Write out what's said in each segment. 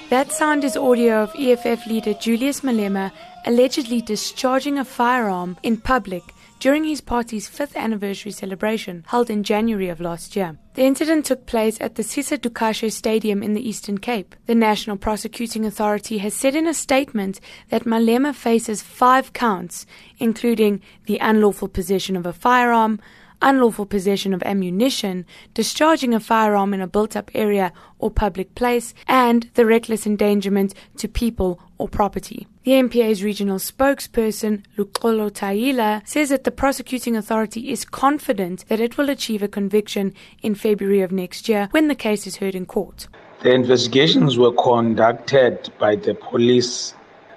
That sound is audio of EFF leader Julius Malema allegedly discharging a firearm in public during his party's 5th anniversary celebration held in January of last year. The incident took place at the Sisa Dukashe Stadium in the Eastern Cape. The National Prosecuting Authority has said in a statement that Malema faces 5 counts, including the unlawful possession of a firearm, unlawful possession of ammunition, discharging a firearm in a built-up area or public place, and the reckless endangerment to people or property. The NPA's regional spokesperson, Luxolo Taila, says that the prosecuting authority is confident that it will achieve a conviction in February of next year when the case is heard in court. The investigations were conducted by the police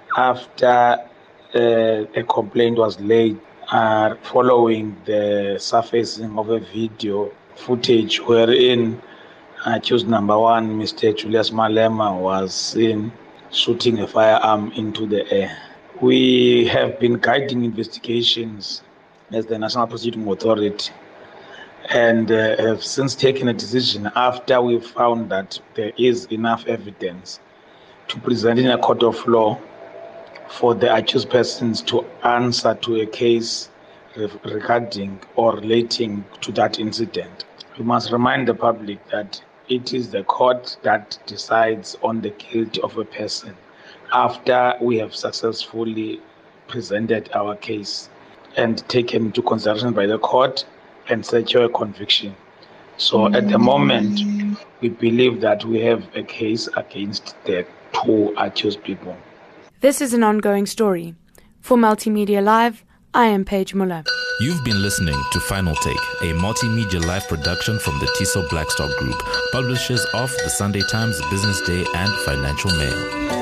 after a complaint was laid following the surfacing of a video footage wherein accused number 1, Mr. Julius Malema, was seen shooting a firearm into the air. We have been guiding investigations as the National Prosecuting Authority and have since taken a decision after we found that there is enough evidence to present in a court of law for the accused persons to answer to a case regarding or relating to that incident. We must remind the public that it is the court that decides on the guilt of a person after we have successfully presented our case and taken into consideration by the court and secure a conviction. So at the moment, we believe that we have a case against the 2 accused people. This is an ongoing story. For Multimedia Live, I am Paige Muller. You've been listening to Final Take, a multimedia live production from the TISO Blackstock Group, publishers of the Sunday Times, Business Day, and Financial Mail.